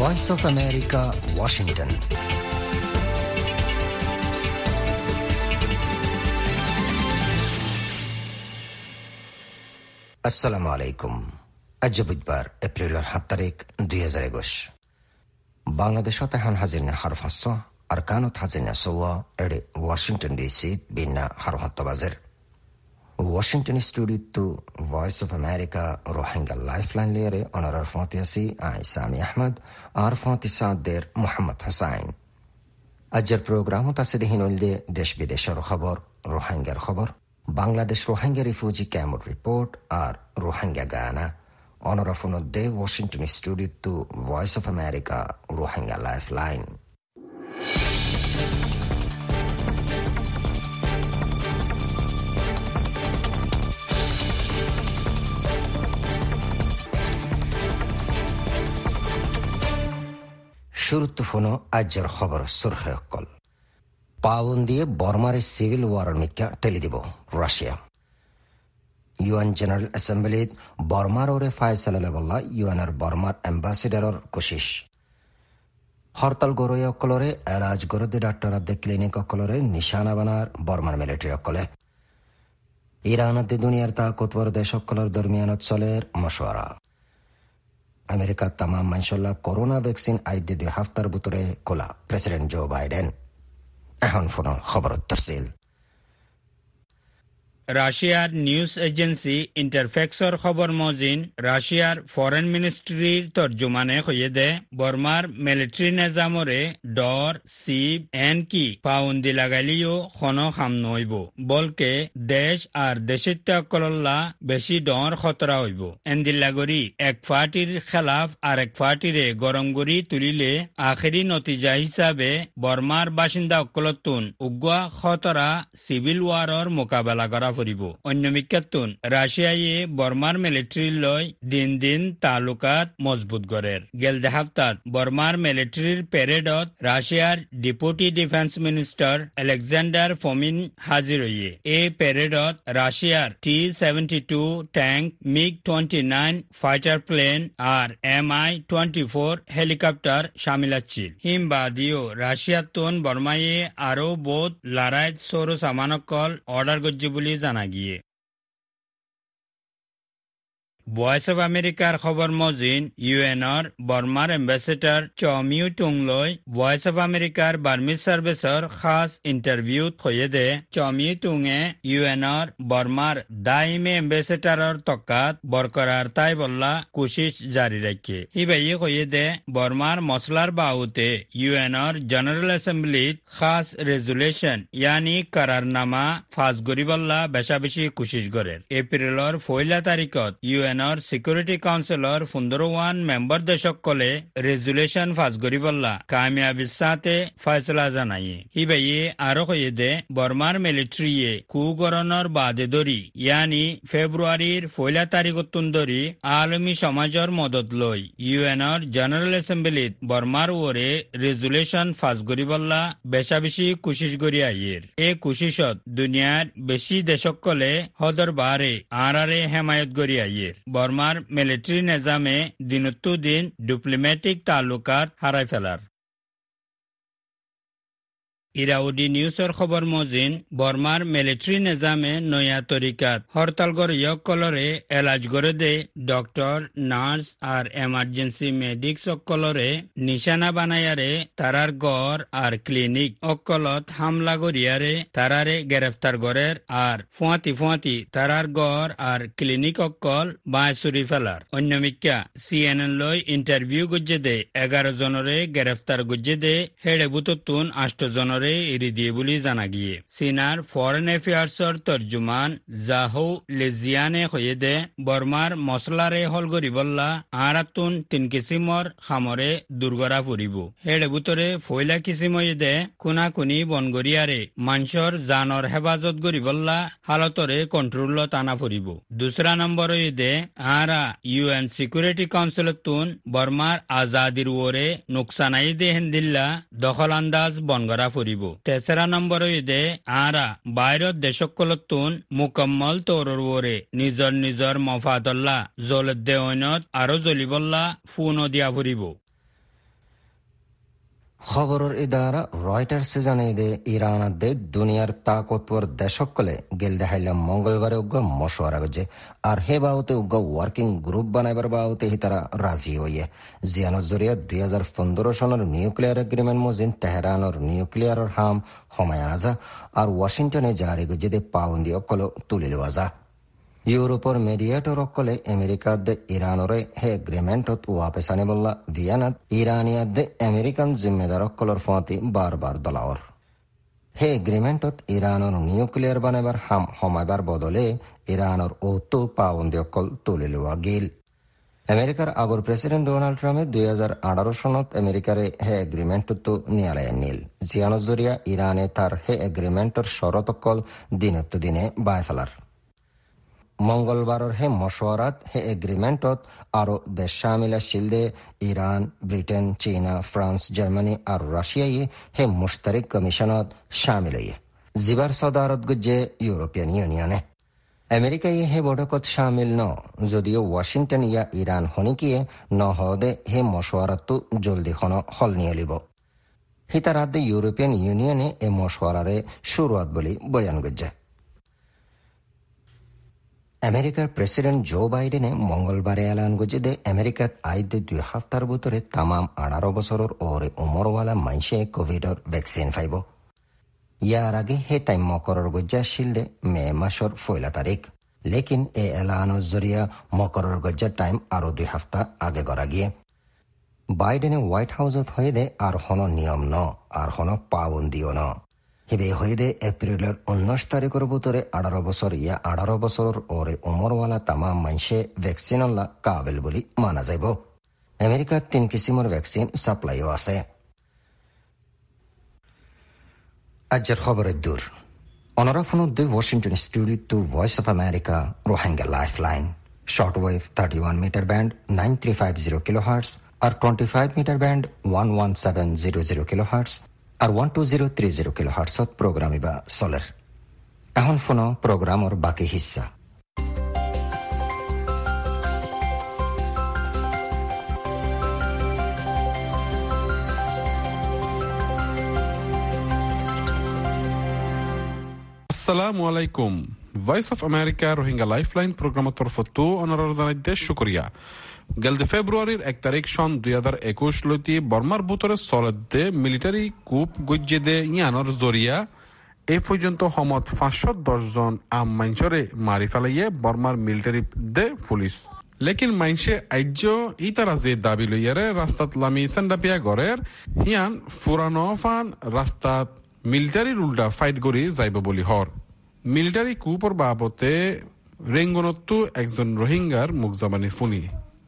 Voice of America, Washington. আসসালামু আলাইকুম। আজ বুধবার এপ্রিলের 7 তারিখ 2021। বাংলাদেশত এখন হাজির না হারফাঁস আর কানত হাজির না সৌয়া এড়ে ওয়াশিংটন ডিসি বিনা হারহাত্ত বাজের Washington studio Voice of America Rohingya lifeline লেয়ারে অনারার ফাতিয়াসি আইসামি আহমদ আর ফাতিসাদের মোহাম্মদ হাসাইন। আজের প্রোগ্রাম আছে দিহিন দেশ বিদেশের খবর, রোহিঙ্গার খবর, Bangladesh Rohingya refugee camp report আর রোহিঙ্গা গানা অনরাফনদে Washington studio Voice of America Rohingya lifeline. শুরুতে ফোনো আজের খবর সুরখে অকল পাউন দিয়ে বর্মার সিভিল ওয়ারের মিকা টেলি দিব রাশিয়া। ইউএন জেনারেল অ্যাসেম্বলিত বর্মার ওরে ফায়সালা বল্লা ইউএনের বর্মার অ্যাম্বাসিডারর কোশিশ। হরতাল গরই অকলরে এলাজ গরদে ডাক্তার আদে ক্লিনিক অকলরে নিশানা বানার বর্মার মিলিটারি অকলে। ইরানাদে দুনিয়ার তাকতবর দেশ অকলর দরমিয়ানত চলের মশওয়ারা। আমেরিকা তামাম মানসল্লা করোনা ভ্যাকসিন আইডে 2 হাফতার ভিতরে কোলা প্রেসিডেন্ট জো বাইডেন। এখন ফোন খবর তফসিল। রাশিয়ার নিউজ এজেন্সি ইন্টারফ্যাক্সর খবর মজিন রাশিয়ার ফরেন মিনিস্ট্রির তর্জমানে হয়ে দে বর্মার মিলিটারি নিজামরে ডর সিব এন কি পাউন্দি লাগাইলিও খন খাম নইব বলকে দেশ আর দেশিত্যাকল্লা বেশি ডর খতরা হইব। এন্দিল্লাগরি এক পার্টির খেলাফ আর এক পার্টিরে গরম গড়ি তুলিলে আখেরি নতিজা হিসাবে বর্মার বাসিন্দা অকলতুন উগুয়া খতরা সিভিল ওয়ারর মোকাবেলা করা ফুরিব। অন্য মিকাতুন রাশিয়ায় বর্মার মিলিটারি লয় দিন দিন তালুকাত মজবুত গড়ের। গেল হাফতাত বর্মার মিলিটারির প্যারেডত রাশিয়ার deputy defence minister Alexander Fomin হাজির হইয়ে। এই প্যারেডত রাশিয়ার T-72 tank, MiG-29 fighter plane আর Mi-24 হেলিকপ্টার শামিল আছিল। হিমবাদিও রাশিয়াতুন বর্মায়ে আরো বোধ লড়াইত সৌর সামানকল অর্ডার গজ্জি বলি জানা গিয়ে। ভয়েস অফ আমেরিকার খবর মজিন ইউএনর বর্মার এম্বাসেডর চমিউ টুংলই ভয়েস অফ আমেরিকার বার্মিজ সার্ভিসর খাস ইন্টারভিউ হয়ে দে চমিউ টুংয়ে ইউএনর বর্মার দাইমে এম্বাসেডরর তকাত বরকরার তাই বললা কোশিশ জারি রাখে। হিবাই হয়ে দে বর্মার মশলার বাউতে ইউএনর জেনারেল অ্যাসেম্বলিত খাস রেজুলেশন ইয়ানি করারনামা ফাজ গরিবল্লা বেশা বেশি কোশিশ গড়ের। এপ্রিলর 1 তারিখত ইউএনর সিকিউরিটি কাউন্সিলর 15 মেম্বার দেশকলে রেজুলেশন ফাজ গরিবল্লা কামিয়াবির সাথে ফয়সলা জানাই। হিবাইয়ে আরো হয়ে দে বর্মার মিলিটারিয়ে কুগরণর বাদে দরি ইয়ানি ফেব্রুয়ারির 1 তারিখতুন দরি আলমী সমাজর মদত লই ইউএনর জেনারেল অ্যাসেম্বলিত বর্মার ওরে রেজুলেশন ফাজ গরিবল্লা বেশা বেশি কোশিশ গড়ি আইয়ের। এ কোশিশত দুনিয়ার বেশি দেশকলে হদর বারে আরারে হেমায়ত গড়ি আইয়ের। বর্মার মিলিটারি নিজামে দিনত্তু দিন ডিপ্লোম্যাটিক তালুকাত হারাই ফেলার। ইরাউডি নিউজের খবর মজিন বর্মার মিলিটারি নিজামে নয়া তরিকাত হরতাল গড়িয়ক কলরে এলাজ গড়ে দে ডক্টর, নার্স আর এমার্জেন্সি মেডিক্স অকলরে নিশানা বানায়ারে তারার গড় আর ক্লিনিক অকলত হামলা গড়িয়ারে তারারে গ্রেফতার গড়ের আর ফুয়াতি তারার গড় আর ক্লিনিক অকল বাঁচুরি ফেলার। অন্য মিক্কা CNN লই ইন্টারভিউ গুজে দে 11 জনরে গ্রেফতার গুজে দে হেডে বুততুন 8 জনরে এরি দিয়ে বলি জানা গিয়ে। চীনার ফরেন অ্যাফেয়ার্সর তর্জুমান জাহু লেজিয়ানে হয়ে দে বর্মার মশলারে হল গরিবল্লা আরাতুন 3 কিসিমর খামরে দুর্গরা ফুরিব। হেডে বুতরে 1 কিসিম হয়ে দে কুনাকুনি বনগরিয়ারে মানসর জানর হেফাজত গরিবল্লা হালতরে কন্ট্রোল টানা ফুরিব। 2 নম্বর হয়ে দে আরা ইউএন সিকিউরিটি কাউন্সিলতুন বর্মার আজাদির ওরে নোকসানাই দে হেন্দিল্লা দখল আন্দাজ বনগরা ফুরিব। 3 নম্বর হইদে আরা বাইরত দেশকলতুন মুকম্মল তৌরর ওরে নিজর মফাদল্লা জলত দেওয়নত আরো জ্বলিবল্লা ফুন দিয়া ফুরিব। খবরের ইদারা রয়টার্সে জানাই দে ইরানাদে দুনিয়ার তাকতবর দেশকলে গেল দেখাইলা মঙ্গলবারে উগ্র মশওয়ারা গজে আর হে বাউতে উগ্র ওয়ার্কিং গ্রুপ বানাইবার বাউতে হি তারা রাজি হইয়ে জিয়ানোর জরিয়া 2015 সনের নিউক্লিয়ার এগ্রিমেন্ট মজিন তেহরানোর নিউক্লিয়ারের হাম হমায়ানাজা আর ওয়াশিংটনে জারি গজে দে পাউন্দি অকল তুলি লওয়া যা ইউরোপর মেডিয়েটর অকলে আমেরিকাদ ইরানরে হে এগ্রিমেন্টত ওয়াপেস আনিবল্লা ভিয়েনাত ইরানিয়াদ আমেরিকান জিম্মেদার অকলর ফতি বারবার দলাওর হে এগ্রিমেন্টত ইরানর নিউক্লিয়ার বানাবার হাম হমাইবার বদলে ইরানর ওতো পাউন্দি অকল তুলি লওয়া গিল আমেরিকার আগর প্রেসিডেন্ট ডোনাল্ড ট্রাম্পে 2018 সনত আমেরিকারে হে এগ্রিমেন্টত নিয়ালায় নীল জিয়ানোর জরিয়া ইরানে তার হে এগ্রিমেন্টর শরত অকল দিনত দিনে বায় ফেলার মঙ্গলবারের হে মশওয়ারাত হে এগ্রিমেন্টত আরো দেশ শামিল শিলদে ইরান ব্রিটেন চীনা ফ্রান্স জার্মানি আর রাশিয়ায় হে মুশতারিক কমিশনত শামিল জিবার সদারত গুজে ইউরোপিয়ান ইউনিয়নে আমেরিকায় হে বৈঠকত শামিল ন যদিও ওয়াশিংটন ইয়া ইরান হনিকিয়ে নহদে হে মশওয়ারাত জলদি খন হল নিয়ে লিব হিতারাদে ইউরোপিয়ান ইউনিয়নে এ মশওয়ারারে শুরুয়াত বলি বয়ান গুজে আমেরিকার প্রেসিডেন্ট জো বাইডেনে মঙ্গলবারে এলান গজে দে আমেরিকাত আইদে 2 সপ্তাহর ভিতরে তামাম 18 বছরের ওরে উমরওয়ালা মাইসে কোভিডর ভ্যাকসিন ফাইব ইয়ার আগে হে টাইম মকরর গজ্জা শিলদে মে মাসর 1 তারিখ লেকিন এ এলানোর জরিয়া মকরর গজ্জা টাইম আরো 2 সপ্তাহ আগে করা গিয়ে বাইডেনে হোয়াইট হাউসত হয়ে দে আর হন নিয়ম ন আর হন পাবন্দিও ন হিবে হয়ে দে এপ্রিলের 19 তারিখের ভিতরে 18 বছর ইয়া 18 বছরের ওরে উমরওয়ালা তামাম মাইসে ভ্যাকসিনল্লা কাবেল বলি মানা যাইব আমেরিকার 3 কিসিমের ভ্যাকসিন সাপ্লাইও আছে আজকের খবরের দূর অনরাফনুদ Washington studio to Voice of America Rohingya lifeline shortwave 31 metre band 9350 kilohertz আর 25 মিটার ব্যান্ড 11700 কিলোহার্টজ আর 12030 কিলোহার্টজত প্রোগ্রাম ইবা চলের এখন ফোনো প্রোগ্রামর বাকি হিস্সা আসসালামু আলাইকুম Voice of America Rohingya lifeline প্রোগ্রামের তরফতো অনারার জানাইতে শুকরিয়া গেলদে ফেব্রুয়ারির 1 তারিখ সন 2021 লইতে বর্মার বুতরে চলতে মিলিটারি কুপ গজ্জে দে ইয়ানোর জরিয়া এই পর্যন্ত সমত 510 জন আম মাইনসরে মারি ফেলাইয়ে বর্মার মিলিটারি দে পুলিশ লেকিন মাইনসে আইজ ইতারা যে দাবি লইয়ারে রাস্তাত লামি সেন্ডাপিয়া গড়ের হিয়ান ফুরানো ফান রাস্তাত মিলিটারির উল্টা ফাইট করি যাইব বলি হর মিলিটারি কুপর বাবতে রেঙ্গনত্তু একজন রোহিঙ্গার মুখজামানি ফুনি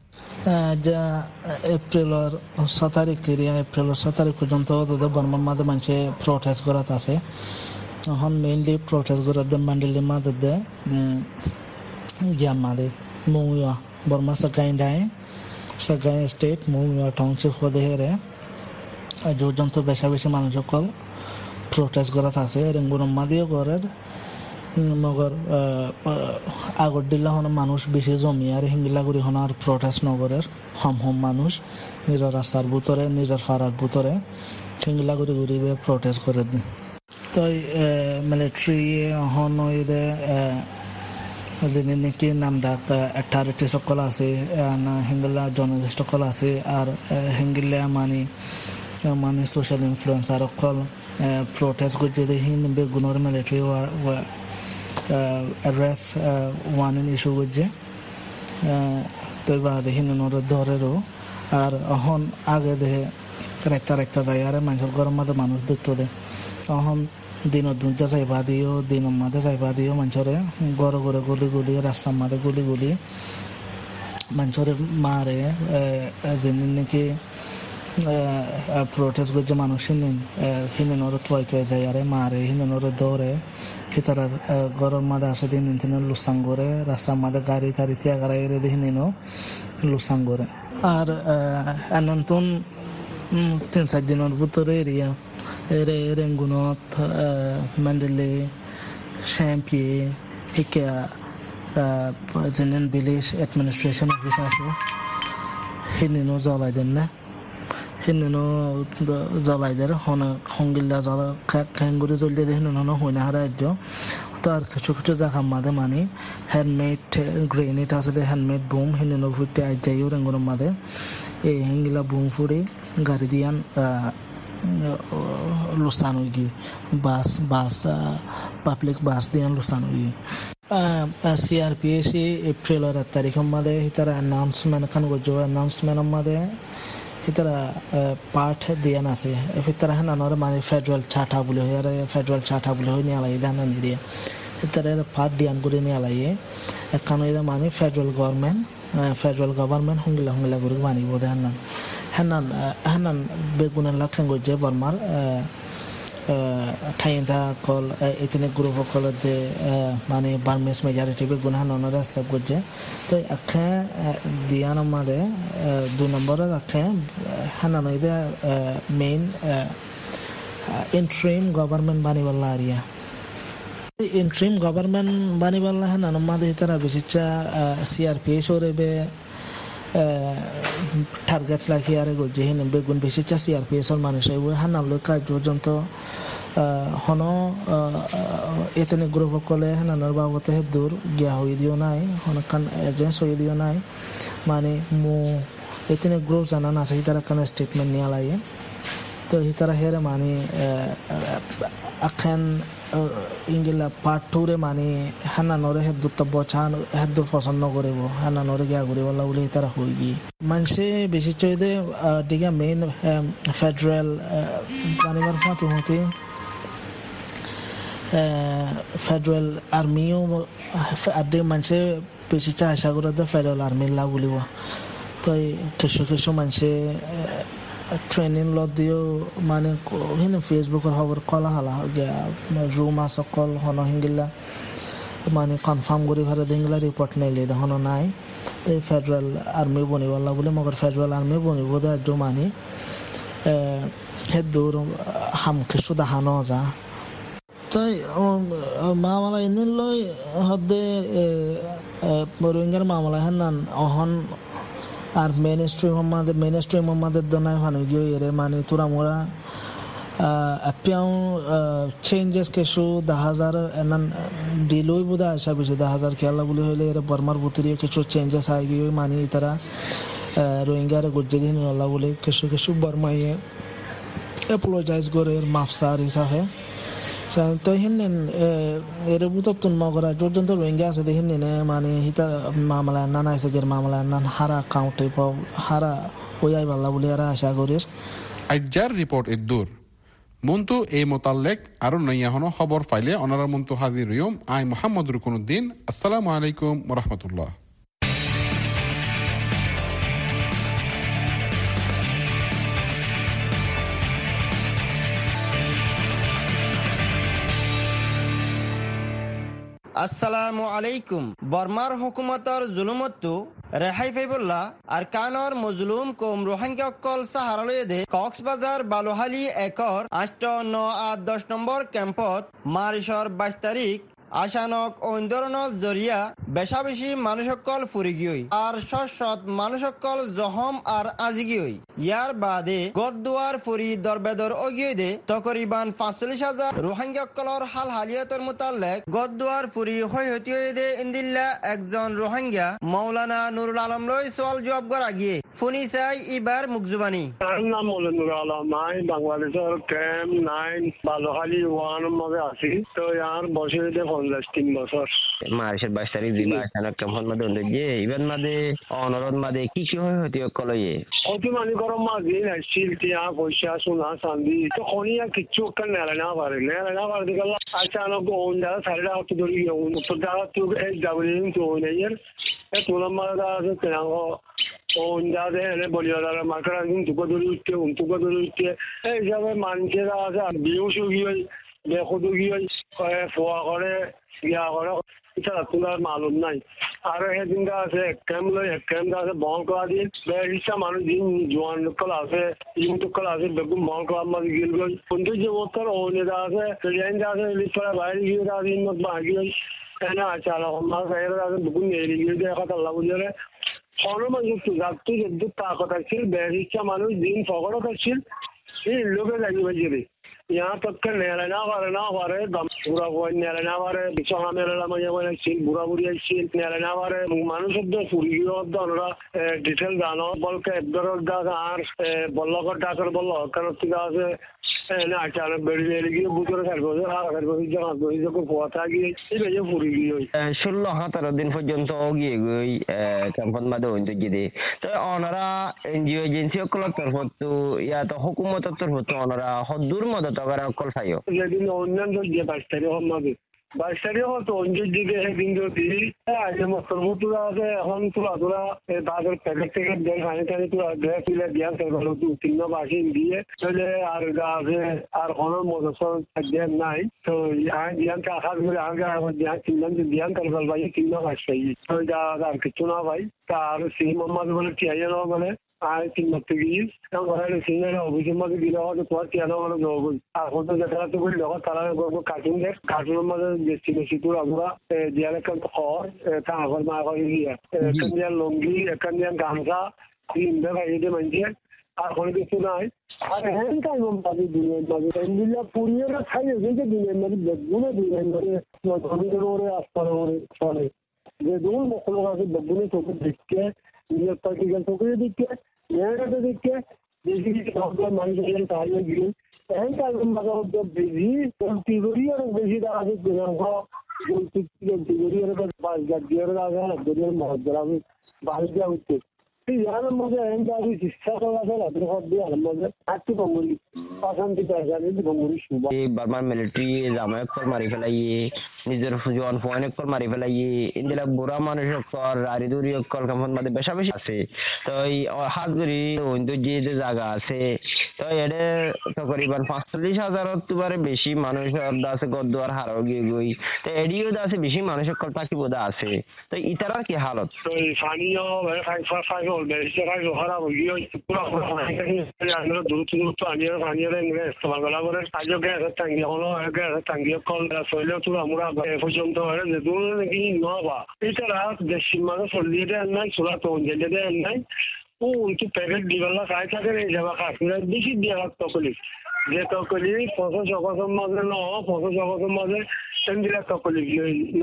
এপ্রিলের 7 তারিখ এপ্রিলের 7 তারিখ পর্যন্ত বর্মার মাঝে মানুষে প্রোটেস্ট করাত আছে এখন মেইনলি প্রোটেস্ট করাত মান্ডিলি মাঝে দে গিয়াম মাদে মুয়া বর্মা সাগাই স্টেট মুয়া টাউনশিপ হদে হেরে আজ পর্যন্ত বেশা বেশি মানুষ সকল প্রোটেস্ট করাত আছে রেঙ্গুনম মাদিও করার মগর আগর দিলা হন মানুষ বেশি জমি আর হিঙ্গিলা করি হন আর প্রোটেস্ট নগরের হম মানুষ নিজের রাস্তার ভিতরে নিজের ফারার ভিতরে হিঙ্গিলা করি ঘুরিবে প্রোটেস্ট করে দি তো মিলিটারি হন এদে যিনি নাকি নাম ডাক অ্যাথরিটি সকল আছে না হিঙ্গিলা জার্নালিস্ট সকল আছে আর হিঙ্গিলা মানে সোশ্যাল ইনফ্লুয়েন্সার সকল প্রোটেস্ট করছে দেখি বেগুনের মিলিটারি অ্যাড্রেস ওয়ান ইস্যু করছে তো বা দেখি ধরেরও আর এখন আগে দেখে রাখতে যায় আর মানুষের গরম মাঝে মানুষ দেখতে দেয় এখন দিনের দুটা যাইবা দিও দিনের মাঝে যাইবা দিও মানুষরে গড়ে গড়ে গুলি রাস্তার মাঝে গুলি মানুষরে মারে যেমনি নাকি প্রোটেস্ট করছে মানুষ হিনেনর থুয়াই যায় আরে মারে হিনেনর দৌড়ে হিতারার গরম মাঝে আসে দিন লুসাং করে রাস্তার মাঝে গাড়ি টাড়ি ত্যাগারা এরে দিয়ে হিনেন লুসাং করে আর নতুন 3-4 দিনের ভিতরে এরিয়া এরে রেঙ্গুনত মেন্ডেলে শ্যাম্পিয়ে হিকা জেনেন ভিলেজ অ্যাডমিনিস্ট্রেশন অফিস আছে হিনেনও জ্বলাই দেন না হিন্নু জ্বলাইদের হঙ্গিল্লা জল খেঙ্গুরি জ্বলিয়ে দিয়ে হিন্নু হইনা হারা একজন তো আর কিছু কিছু জায়গা মাঝে মানে হ্যান্ডমেড গ্রেনেড আছে হ্যান্ডমেড বুম হিন্নু ফুটে আজ যাইও রেঙ্গুর মাঝে এই হিঙ্গিলা বুম ফুড়ে গাড়ি দিয়ান লুসানুগি বাস পাবলিক বাস দিয়ান লুসানুগি CRPC এপ্রিলের 1 তারিখের মধ্যে তারা অ্যানাউন্সমেন্ট খান করছে অ্যানাউন্সমেন্টের মধ্যে তারা পার্ট দিয়ান আছে তারা হ্যাঁ নানোর মানে ফেডারেল চার্টার বলে হয় আর ফেডারেল চার্টার বলে হয় নিয়ে আলাই ধান দিয়ে তারা পার্ট দিয়ান করে নিয়ে আলাইয়ে এখানে মানে ফেডারেল গভর্নমেন্ট হংলা করে মানিব হ্যাঁ বেগুনের লক্ষণ করছে বর্মার ঠাইতা কল এথনিক গ্রুপ কলতে মানে বার্মিস মেজরিটি বেগুন হানানোর রাস্তা করছে তো আখে দিয়ান আমাদের 2 নম্বরের আখে হানানো এটা মেইন ইন্ট্রিম গভর্নমেন্ট বানিবাল্লা আরিয়া ইন্ট্রিম গভর্নমেন্ট বানিবাল্লা হানানো আমাদের তারা বিশেষা CRPS ওরেবে টার্গেট রাখি আর গজে হেন বেগুন বেশি CRPS এর মানুষ হানালো কাজ পর্যন্ত হন এথনিক গ্রুপ কলে হানানোর বাবতে দূর গিয়া হয়ে দিও নাই হনকান এগেন্স হয়ে দিও নাই মানে মু এথনিক গ্রুপ জানা না সেই তারা কানে স্টেটমেন্ট নিয়ে লাগে তো এই তারা হেরে মানে এখন ইংলা পার্ট 2 রে মানে হানানোরে হেদুত বচান হেদুর পছন্দ করিব হানানোরে গিয়া করিব বলে তারা হই গি মানুষে বেশি চাইদে দিগা মেইন ফেডারেল বানিবার ফাতে হতে ফেডারেল আর্মিও আদে মানুষে বেশি চা আশা করে ফেডারেল আর্মি লা বলিব তো কিছু মানুষে ট্রেনিং ল দিও মানে হিনে ফেসবুকের খবর কলা হালা রুম সকল হন হিঙ্গিলা মানে কনফার্ম করে ঘরে দিঙ্গিলা রিপোর্ট নেইলে হন নাই তো ফেডারেল আর্মি বনিবলা বলে মগর ফেডারেল আর্মি বনিব দে মানে হে দূর হাম কিছু দেখানো যা তাই মামলা এনে লই হদে রোহিঙ্গার মামলা হেন অহন আর মেন স্ট্রিম আমাদের দনায় ভালো গিয়ে এরে মানে তোরা মোরা এপিয়াও চেঞ্জেস কিছু 10,000 এনান ডিলই বোধা আসা বেশি 10,000 খেলা বলে হইলে এর বর্মার ভিতরে কিছু চেঞ্জেস আই গিয়ে মানে তারা রোহিঙ্গার গুজে দিন নলা বলে কিছু বর্মাইয়ে অ্যাপোলোজাইজ করে মাফসার হিসাবে তো হিন্নেন এর বুতন মগরা পর্যন্ত রোহিঙ্গা আছে হিন্নেন মানে হিতা মামলা নানা আছে গের মামলা নান হারা কাউন্টে পাও হারা ওয়াই বাল্লা বলে আর আশা করিস আইজার রিপোর্ট ইদ্দুর মন্তু এই মোতাল্লেক আরো নইয়া হনো খবর ফাইলে অনারা মন্তু হাজির ইয়ম আই মোহাম্মদ রুকনুদ্দিন আসসালামু আলাইকুম ওয়া রাহমাতুল্লাহ আসসালামু আলাইকুম বর্মার হুকুমতর জুলুমতো রেহাই ফাইবুল্লাহ আর কানর মজলুম কম রোহিঙ্গা অকল সাহারালয়ে দে কক্সবাজার বালুহালি একর 8, 9 আর 10 নম্বর ক্যাম্পত মার্চর 22 তারিখ আশানক আন্দোলনৰ জৰিয়া বেশা বেশি মানুষসকল ফুরি গিয়ে আর সৎ মানুষসকল জহম আর আজি গিয়ে ইয়ার বাদে গড়দুয়ার ফুরি দরবেদর অগিয়ে দে তকরিবান 45,000 রোহিঙ্গাসকলৰ হাল হালিয়তৰ মোতালেক গড়দুয়ার ফুরি হইহতি হয়ে দে ইন্দিল্লা একজন রোহিঙ্গা মৌলানা নুরুল আলম লই সওয়াল জবাব করা গিয়ে ফুনি চাই ইবার মুকজুবানি নাম নুরুল আলম আই বাংলাদেশের ক্যাম্প 9 বালুহালি 1 মধ্যে আছি তো ইয়ার বসে 3 বছর মার্চের 22 তারিখ দিবা আসানক কেমন মাদে যে ইভেন মাদে অনরদ মাদে কি কি হয় হতি কলয়ে অতি মানে গরম মাঝে নাইছিল তিয়া পয়সা সোনা চাঁদি তো খনিয়া কিছু কান না পারে গেল আচানক ওন্ডা সাইডা অত দড়ি তো দাও তো এক ডাবলিং তো নেয়ার এ তোলা মাদা আছে তেনাগো ওন্ডা দে এনে বলিয়ার মার্কার দিন তুকো দড়ি উঠতে এই যাবে মানছেরা আছে বিউসু গিয়ে দেখো গিয়ে ফোয়া করে ইয়া করে এটা তোমার মালুম নাই আর সেদিনটা আছে ক্যাম্প আছে বহন করা দিন বেশিটা মানুষ দিন জোয়ান লোকল আছে ইউটিউব আছে বেগুন বহন করা মাঝে গিয়ে গই কিন্তু যে ওর ওনেদা আছে ট্রেনটা আছে লিফার বাইরে গিয়ে আছে ইন মত বাগি এনা আচার আমার বাইরে আছে বেগুন নেই গিয়ে দেখা আল্লাহ বুঝে মানুষ যাত্রী কিন্তু তাকত আসছিল বেরিচ্ছা মানুষ দিন ফকরত আসছিল এই লোকে লাগবে যে यहाँ तक के नेलना वारे दम पूरा वो नेलना वारे बिचोना मेला मजे मजे सील बुरा बुरी सील नेलना वारे मानुष शब्द पूरी होता ओनरा डिटेल जानो बल के इधर उधर आर बल्ला को डाकर बल्ला कारण तिगा से ना अचानक बेड़ी ले गई बुजुर्ग कर बोले कर बोले जगह को पहुंचा गई ये बेजे पूरी गई 16-17 দিন পর্যন্ত গিয়ে গই ক্যাম্পন মাদে হইতো গিয়ে তো ওনারা এনজিও এজেন্সি সকলের তরফ তো ইয়া তো হুকুমতের তরফ তো ওনারা হদ্দুর মদত করে অকল পাইও যেদিন অন্যান্য যে 22 তারিখ হবে 22 তারিখ তো অঞ্জুর দিকে সেদিন যদি আজ মস্তরমুতুরা আছে এখন তোলা তাদের প্যাকেট থেকে দেয় পানি টানি তোলা দেয় তুলে দিয়া ভালো 3 দিয়ে তাহলে আর আছে আর কোনো মজসর দেন নাই তো জ্ঞান আখার করে আগে জ্ঞান চিন্তান জ্ঞান করবার ভাই 3 মাস পাই তো যা আর কিছু না ভাই তার সেই মোহাম্মদ বলে কি আইয়া না বলে আর 3 মাস থেকে ঘরে সিঙ্গার অভিযোগ মাঝে দিলে হয়তো তোমার কেন মানে জবাব আর হয়তো যেটা তো বলি যখন তারা কার্টুনের মাঝে বেশি তোর আমরা দিয়ালে কেন খর তা আগর মা আগর গিয়া এখান দিয়ে লঙ্গি এখান দিয়ে গামছা তিনটা ভাইতে মানছে আর কোনো কিছু নাই আর হ্যাঁ তাই মাঝে দুনিয়ার মাঝে এমনিলা পুরিয়েরা খাইয়ে যে দুনিয়ার মাঝে বেগুনে দুনিয়ার মাঝে ধনীদের ওরে আস্তার ওরে চলে যে দূর মকলোক আছে বেগুনে চোখে দেখতে নিজের প্র্যাকটিক্যাল চোখে দেখতে মেয়েরাতে দেখতে বেশি কিছু মানুষের তাহলে গিয়ে এখন তার মাঝে বেশি তিগরিয়ার বেশি দেখা আছে তিগরিয়ার 5 লাখ দিয়ে আছে মহাজরা বাইরে দেওয়া হচ্ছে ইয়ার মধ্যে আমি শিক্ষা করা আছে রাত্রে সব দিয়ে আর মধ্যে একটু বঙ্গুলি অশান্তি পেয়ে বঙ্গুলি সুবা বার্মার মিলিটারি জামায়াত কর মারি ফেলাইয়ে নিজের জোয়ান ফোয়ানে কর মারি ফেলাইয়ে ইন্দিরা বুড়া মানুষ কর আরিদুরি কল কামন মাঝে বেশা বেশি আছে তো এই হাজগুড়ি ওইন্দু যে জায়গা আছে তো এডে তকরিবান 45,000 তুবারে বেশি মানুষের আছে গদ্দুয়ার হারাও গিয়ে গই তো এডিও আছে বেশি মানুষের কল পাখি বোধা আছে তো ইতারার কি হালত তো স্থানীয় বেশি খারাপ গিয়ে পুরো আমরা দ্রুত পানীয় ইস্তেমাল করা করে আজও গ্যাস টাঙ্গি হলো গ্যাস টাঙ্গি কল শৈল তো আমরা পর্যন্ত যে দূর নাকি নবা এছাড়া দেশের মাঝে চল্লিয়ে দেন নাই চোলা তো অঞ্জলি দেন নাই ও তো প্যাকেট দিবেলা খাই থাকে এই যাবা কাশ্মীর বেশি দিয়ে তকলি যে তকলি 50 মাঝে ন 50 মাঝে দিলা তকলি ন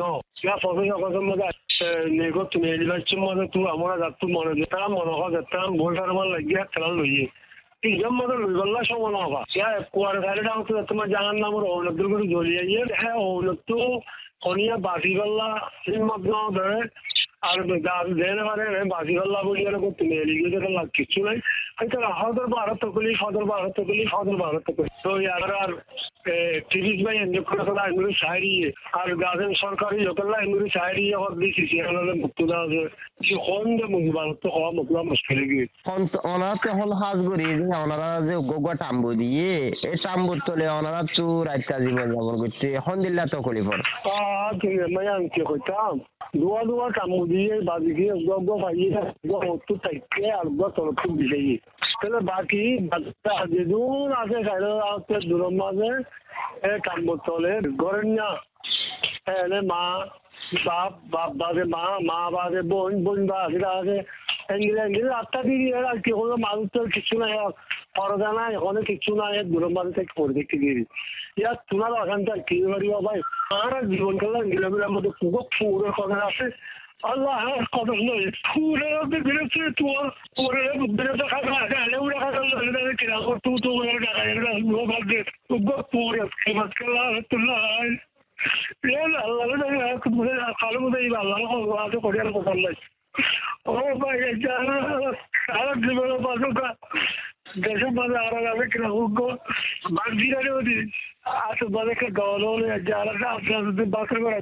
50 মাঝে নেগো তুমি এলিভাইছের মাঝে তুই আমরা যাচ্ছি মনে যেতাম মনে হয় যেতাম ভোলটার আমার লাগিয়ে খেলা লইয়ে তিনজন মতো লইবল্লা সমান হবা ইয়া কুয়ার সাইডে হচ্ছে তোমার জানার নাম অনেকদূর করে জ্বলিয়ে হ্যাঁ অনেক তো খনিয়া বাসিগল্লা মগ্ন ধরে আর দেন পারে বাসিগল্লা বলি এরকম তুমি এলিগিয়ে লাগ কিছু নাই হয়তো হদর 12 তকলি সদর 12 তকলি সদর 12 তকলি তো ইয়ার আর তিরিশ ভাই এনজয় করে ফেলা এমনি সাহারি আর গাছেন সরকারি লোকেরা এমনি সাহারি হর দিয়েছি সেখানে মুক্ত দেওয়া আছে সে কোন যে মুজিবার তো হওয়া মুখলা মুশকিল গিয়ে ওনারা তো হল হাজগুড়ি ওনারা যে গোগা টাম্বু দিয়ে এই টাম্বুর তলে ওনারা চু রাইতা জীবন যাপন করছে এখন দিল্লা তো কলি পর তুমি আমি আনতে কইতাম দুয়া টাম্বু দিয়ে বাজি দিয়ে গগ পাইয়ে হতো তাইকে আর তরফ দিলেই তাহলে বাকি যেদূর আছে সাইডে দূরের মাঝে টাম্বুর তলে ঘরের না এনে মা বাপ বাজে মা বাজে বোন বাজে আছে এঙ্গিলে আটটা দিয়ে আর কি কোনো মানুষ তো কিছু নাই পরদা নাই ওখানে কিছু নাই দূরের মাঝে থেকে পড়ে দেখতে দিয়ে ইয়ার তোমার ওখানটা কি বাড়িও ভাই আর জীবন কাল গিলামের মধ্যে পুরো ফুরের কথা আছে আল্লাহ কথা নয় ফুরে বেড়েছে তোমার পরে বেড়েছে খাওয়া উড়ে খাওয়া কিনা করতো তোমার টাকা পরে তুল্লাহ আল্লাহ কালো মধ্যে আল্লাহ করিয়ার কথা নাই ও ভাই সারা জীবনের পাশে দেশের মাঝে আরো যাবে কিনা বাগজিরারে ওদি আসো বাজাকে গাওয়ালো যারা আপনার বাসের করে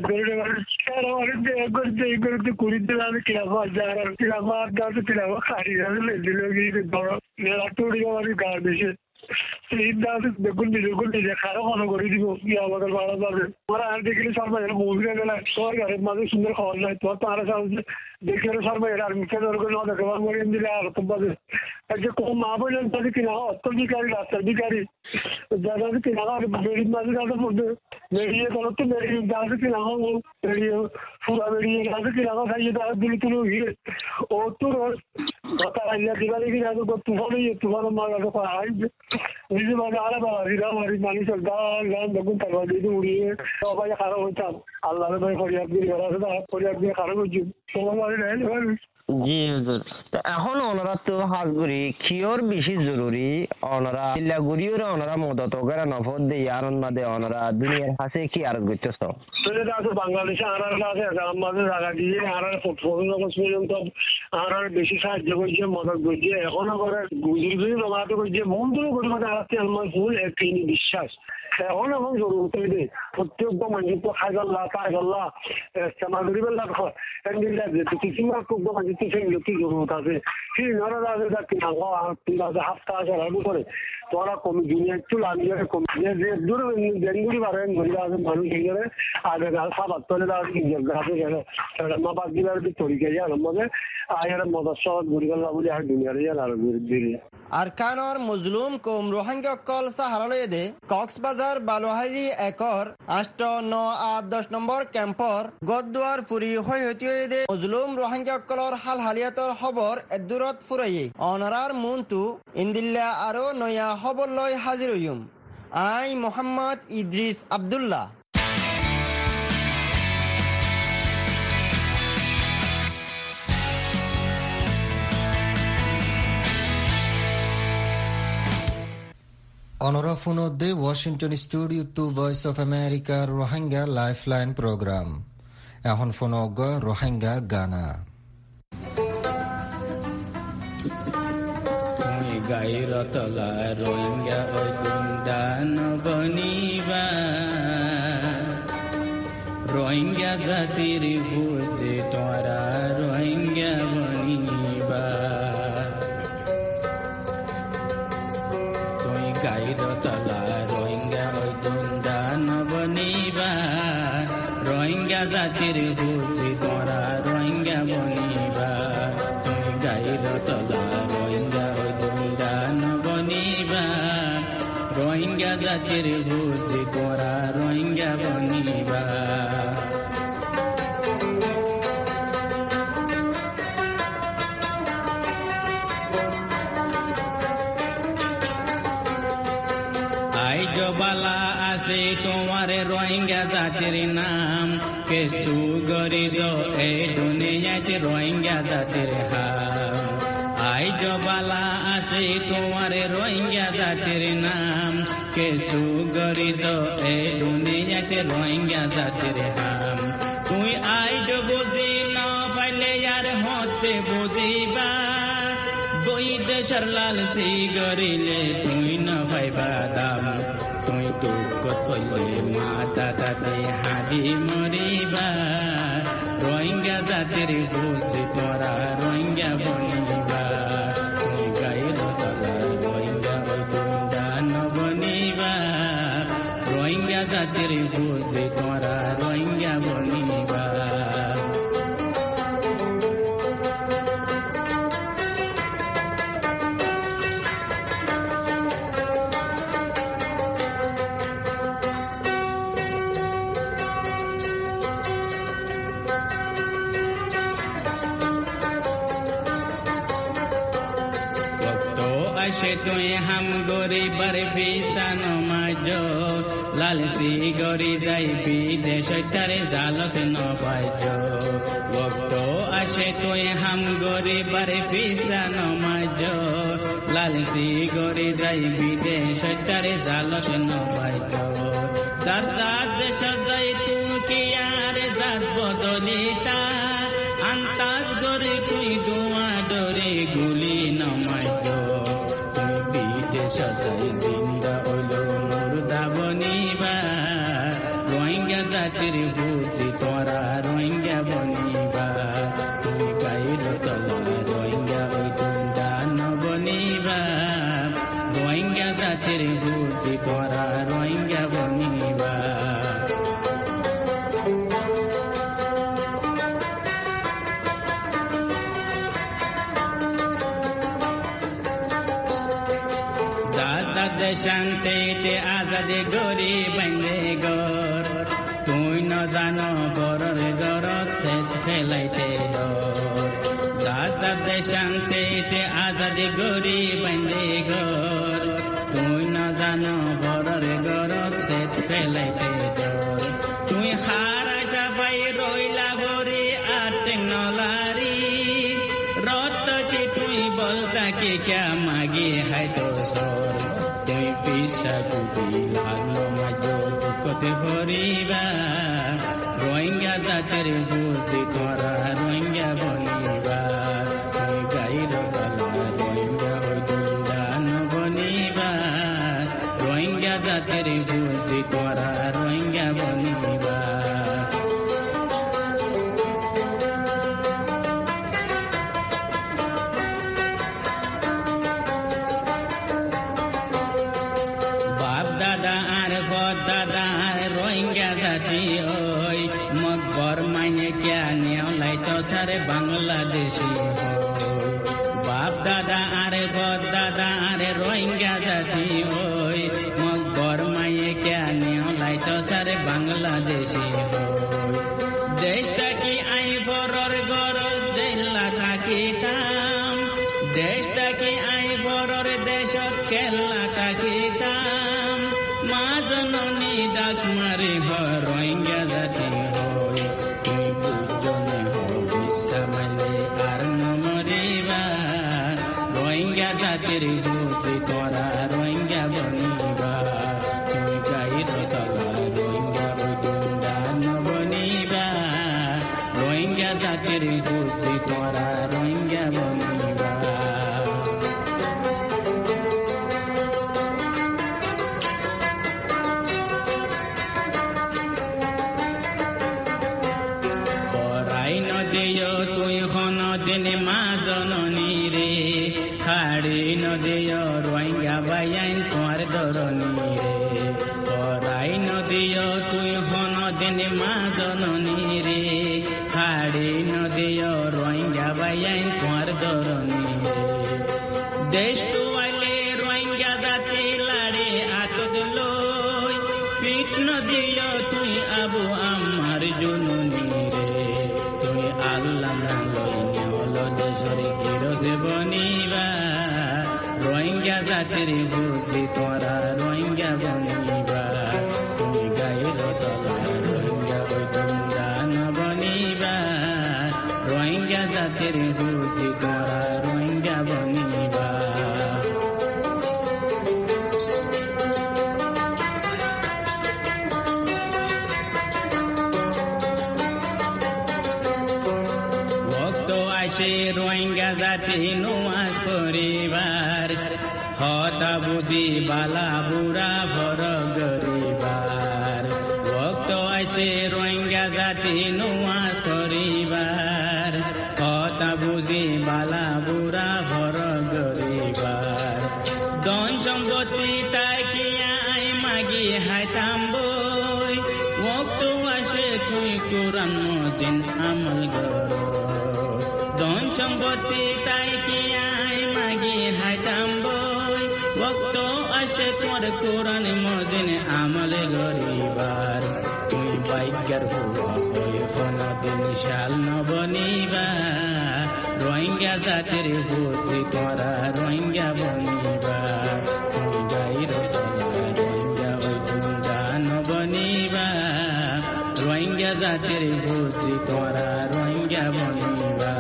করতে কুড়িতে যাবে কিরাফা যারা কিরাফা দাঁড়াতে কিরাফা খারি যাবে দিল গিয়ে বড় নেড়াটুড়ি আমার গার বেশি দেখুন নিজে খারো মনে করে দিব কি আমাদের ভাড়া যাবে তোরা আর দেখলে সরমাই মুভিটা গেলে তোর ঘরের মাঝে সুন্দর খবর নাই তোর তো আরো দেখলে সরমাই আর মুখে ধর করে না দেখে দিলে আর তো বাজে যে কোন মা বলেন তাদের কিনা অত্যাধিকারী রাস্তাধিকারী যাদের কিনা বেরিয়ে মাঝে যাদের মধ্যে বেরিয়ে গেল তো বেরিয়ে যাদের কিনা বেরিয়ে পুরা বেরিয়ে যাদের কিনা খাইয়ে তাদের দিলে তুলে গিয়ে ও তো কথা আইয়া দিবারে কিনা তো তুফান মারা তো হাই নিজে মানে আরে বাবা হিরা মারি মানুষের গান দেখুন তারপর দিয়ে উড়িয়ে সবাই খারাপ হইতাম আল্লাহর ভাই ফরিয়াদ দিয়ে ফরিয়াদ দিয়ে খারাপ হচ্ছে তোমার বাড়ি নেই। জি হুজুর, এখন ওনারা তো হাজগুড়ি কিয়র বেশি জরুরি ওনারা চিল্লাগুড়িওরে ওনারা মদত করে নফর দিয়ে আনন্দ মাদে ওনারা দুনিয়ার কাছে কি আর করতেছ বাংলাদেশে আনার আছে আমাদের জায়গা দিয়ে আনার পর্যন্ত আনার বেশি সাহায্য করছে মদত করছে এখনো করে গুজরি জমাতে করছে মন তো করে মধ্যে আসছে আমার ফুল একটি বিশ্বাস এখন এখন জরুরত হইবে প্রত্যেক মানুষ তো খাই গল্লা তাই গল্লা ইস্তেমাল করি বেলা মানুষ তো সেই লোকই জরুরত আছে সেই নরা আছে হাফতা আছে করে তোরা কমি দুনিয়া একটু লাগিয়ে কমি যে দূরে বেঙ্গুলি বাড়েন ঘুরে আছে মানুষ এই করে আগে খাবার তোলে মা বাদ দিবার তরিকে যান আমাদের আয়ের মদস্য ঘুরি গল্লা বলে আর দুনিয়ার যান আর ঘুরে আরকানর মজলুম কৌম রোহিঙ্গকল সাহারালয়ে দে কক্সবাজার বালোহারি একর 8, 9, 8, 10 নম্বৰ কেম্পৰ গদুৱাৰ ফুৰি হয়তীয় দে মজলুম রোহিঙ্গকলৰ হাল হালিয়াতৰ খবৰ এদূৰত ফুৰাইয়ে অনাৰাৰ মুনটো ইন্দিল্লা আৰু নয়া খবৰ লৈ হাজিৰ হইম আই মোহাম্মদ ইদ্রিস আব্দুল্লাহ। অনরা ফোনদে Washington studio to Voice of America Rohingya lifeline programme এখন ফোনগ রোহিঙ্গা গানা গাইরতলা রোহিঙ্গা দান বনিবা রোহিঙ্গা জাতির বুঝে তোরা রোহিঙ্গা বনিবা গাইরতলা রোহিঙ্গা দান বনিবা রোহিঙ্গা জাতির বুঝি তোরা রোহিঙ্গা বনিবা তুমি গাইরতলা রোহিঙ্গা দান বনিবা রোহিঙ্গা জাতির বুঝি তোরা রোহিঙ্গা বনিবা বালা আছে তোমার রোহিঙ্গা জাতির নাম কেসু গরিদ এই দুনিয়াতে রোহিঙ্গা জাতির হাম আই বালা আছে তোমার রোহিঙ্গা জাতির নাম কেসু গরিদ এই দুনিয়াতে রোহিঙ্গা জাতির হাম তুই আই বুঝি না পাইলে আর হতে বুঝিবা বই দেশের লাল সি গরিলে তুই না পাইবা দাম তুই দুঃখ কইলে মাতা তাতে হাদি মরিবা রোহিঙ্গা জাতির বুঝি তোরা রোহিঙ্গা বনিবা তুই গাইর তলা রোহিঙ্গা দান বনিবা রোহিঙ্গা জাতির বুঝি তোরা রোহিঙ্গা বনিবা তুই হাম গরি বার ভিসা নমাজ লালসি গরি যাই বিদেশ তারে জালত নবাজ ভক্ত আসে তুই হাম গরি বার ভিসা নমাজ লালসি গরি যাই বিদেশ তারে জালত নবাজ দাদা দেশ যাই তুই কি আর জাত বদলিতা আন্তাজ গরি তুই দুয়া ডরে গুলি নমাজ সদাই জিন্দা হইল মুর্দা বনিবা রোহিঙ্গা জাতির বুঝি তোরা রোহিঙ্গা বনিবা তুমি গাইর তলা রোহিঙ্গা দান বনিবা রোহিঙ্গা জাতির বুঝি তোরা রোহিঙ্গা বনিবা শান্তিতে আজাদি গরি বান্ধে গর তুই ন জানো বড়র গরত সে ফেলাইতে আজাদ শান্তিতে আজাদি গরি বান্ধে গর তুই ন জানো বড়র গরত সে ফেলাইতে তুই হারা সবাই রইলা বরি আর টেকনোলারি রত কি তুই বলতা কি ক্যা মাগি হাই তো সর তুই পিসা কুটি লাগলো মাঝো কতে ভরিবা রোহিঙ্গা জাতের বুদ্ধি করা রোহিঙ্গা বনিবা তুই গাইর গলা রোহিঙ্গা হইদান বনিবা রোহিঙ্গা জাতের বুদ্ধি করা রোহিঙ্গা বনিবা বাংলাদেশি বাপ দাদা আরে বদ দাদা আরে রোহিঙ্গা জাতি ওই মকবর মায়ে কেনে লাইত সারে বাংলাদেশি দেশটা কি আই বড়র গরজ জেলা থাকিতাম দেশটা কি আই বড়র দেশত কেল্লা থাকিতাম মা জননী ডাক মারি রোহিঙ্গা জাতি হই তুই বুঝনে রোহিঙ্গা জাতির বুদ্ধি করা রোহিঙ্গা বনিবা তুমি গাইর তলা রোহিঙ্গা বৈদান বনিবা রোহিঙ্গা জাতির বুদ্ধি করা রোহিঙ্গা বনিবা তুই হন দিন মা জননী রে খাড়ি নদীয় রোহিঙ্গা বাইন তোমার ধরনী রে পরাই নদীয় তুই হন দিন মা জননী রে খাড়ি নদীয় রোহিঙ্গা বাইন তোমার ধরনী রে দেশ তুয়ালে রোহিঙ্গা জাতি লাড়ে আতদ লই পিঠ নদীয় তুই আবু আমার জননী রে তুই আল্লাহ বনিবা রোহিঙ্গা জাতির বুদ্ধি করা রোহিঙ্গা বনিবা তুমি গাইর তলা রোহিঙ্গা বৈদান বনিবা রোহিঙ্গা জাতির বুদ্ধি করা রোহিঙ্গা বনিবা রোহিঙ্গা জাতি নুয়াজ করিবার হতা বুঝি বালা বুড়া ভর গরিবার ভক্ত আসে রোহিঙ্গা জাতি নুয়াজ করিবার হতা বুঝি বালা বুড়া ভর গরিবার ধন সম্পত্তি তাকিয়া আই মাগি হাইতাম বই ভক্ত আসে তুই কোরআন মজিন আমল কর ধন সম্পত্তি তাই কি আই মাগি হাইতাম বই ভক্ত আসে তোমার কোরআন মজিন আমল গরিবার তুই বাইকার হুয়া হই কোনদিন শাল নবনিবা রোহিঙ্গা জাতির বুদ্ধি করা রোহিঙ্গা বনিবা তুই গাইর রোহিঙ্গা বৈদান বনিবা রোহিঙ্গা জাতির বুদ্ধি করা রোহিঙ্গা বনিবা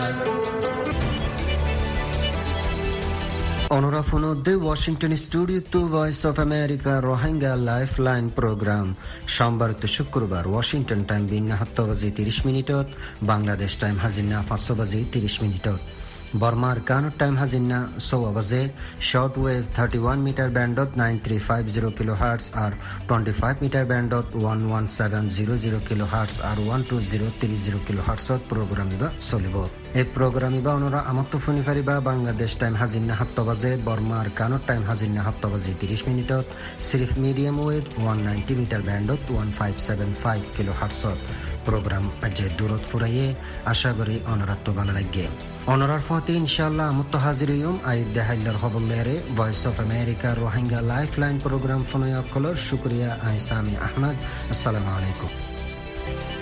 অনরা ফোনদে Washington studio to Voice of America Rohingya lifeline programme সোমবার তো শুক্রবার ওয়াশিংটন টাইম বিন্না 7:30 বাংলাদেশ টাইম হাজিনা 5:30 বর্মার কানুর টাইম হাজিনা 6 শর্ট ওয়েভ 31 মিটার ব্যান্ডত 9350 কিলোহার্টজ আর 25 মিটার ব্যান্ডত 11700 কিলোহার্টজ আর 12030 কিলোহার্টজত প্রোগ্রাম ইবা চলিব এই প্রোগ্রাম ইবা অনরা আমত্ত ফোনি ফারিবা বাংলাদেশ টাইম হাজিনা 7 বর্মার কানুর টাইম হাজিনা 7:30 সিরিফ মিডিয়াম ওয়েভ 190 মিটার ব্যান্ডত 1575 কিলোহার্টজত প্রোগ্রাম আজ দূরত ফুরাইয়ে আশা করি অনরাত্ম ভালো লাগে অনরার ফতে ইনশাআল্লাহ আমত হাজির হইম আই দেহাইলার হবলেরে Voice of America Rohingya lifeline programme ফনয়া কলর শুকরিয়া আই সামি আহমদ আসসালামু আলাইকুম